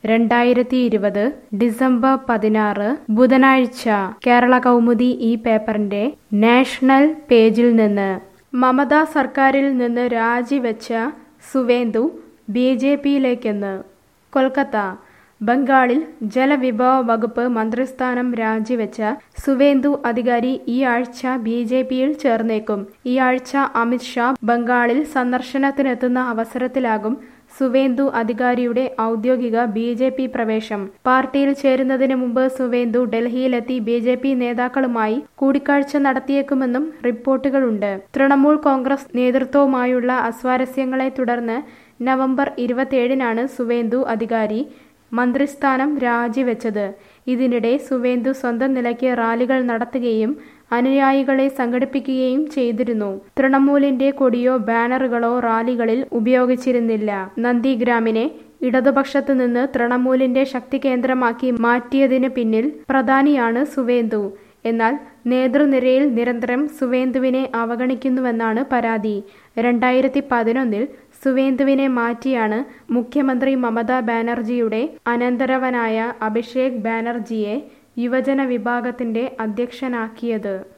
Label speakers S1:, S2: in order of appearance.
S1: 2020 December 16 ബുധനാഴ്ച കേരള കൗമുദി ഈ പേപ്പറിന്റെ നാഷണൽ പേജിൽ നിന്ന് മമതാ സർക്കാരിൽ നിന്ന് രാജിവെച്ച സുവേന്ദു ബിജെപിയിലേക്കെന്ന്. കൊൽക്കത്ത. ബംഗാളിൽ ജലവിഭവ വകുപ്പ് മന്ത്രിസ്ഥാനം രാജിവെച്ച സുവേന്ദു അധികാരി ഈ ആഴ്ച ബിജെപിയിൽ ചേർന്നേക്കും. ഈ ആഴ്ച അമിത് ഷാ ബംഗാളിൽ സന്ദർശനത്തിനെത്തുന്ന അവസരത്തിലാകും സുവേന്ദു അധികാരിയുടെ ഔദ്യോഗിക ബിജെപി പ്രവേശം. പാർട്ടിയിൽ ചേരുന്നതിന് മുമ്പ് സുവേന്ദു ഡൽഹിയിലെത്തി ബിജെപി നേതാക്കളുമായി കൂടിക്കാഴ്ച നടത്തിയേക്കുമെന്നും റിപ്പോർട്ടുകളുണ്ട്. തൃണമൂൽ കോൺഗ്രസ് നേതൃത്വവുമായുള്ള അസ്വാരസ്യങ്ങളെ തുടർന്ന് നവംബർ 27-നാണ് സുവേന്ദു അധികാരി മന്ത്രിസ്ഥാനം രാജിവെച്ചത്. ഇതിനിടെ സുവേന്ദു സ്വന്തം നിലയ്ക്ക് റാലികൾ നടത്തുകയും അനുയായികളെ സംഘടിപ്പിക്കുകയും ചെയ്തിരുന്നു. തൃണമൂലിന്റെ കൊടിയോ ബാനറുകളോ റാലികളിൽ ഉപയോഗിച്ചിരുന്നില്ല. നന്ദിഗ്രാമിനെ ഇടതുപക്ഷത്തു നിന്ന് തൃണമൂലിന്റെ ശക്തി കേന്ദ്രമാക്കി മാറ്റിയതിന് പിന്നിൽ പ്രധാനിയാണ് സുവേന്ദു. എന്നാൽ നേതൃനിരയിൽ നിരന്തരം സുവേന്ദുവിനെ അവഗണിക്കുന്നുവെന്നാണ് പരാതി. 2011-ൽ സുവേന്ദുവിനെ മാറ്റിയാണ് മുഖ്യമന്ത്രി മമതാ ബാനർജിയുടെ അനന്തരവനായ അഭിഷേക് ബാനർജിയെ യുവജന വിഭാഗത്തിന്റെ അധ്യക്ഷനാക്കിയത്.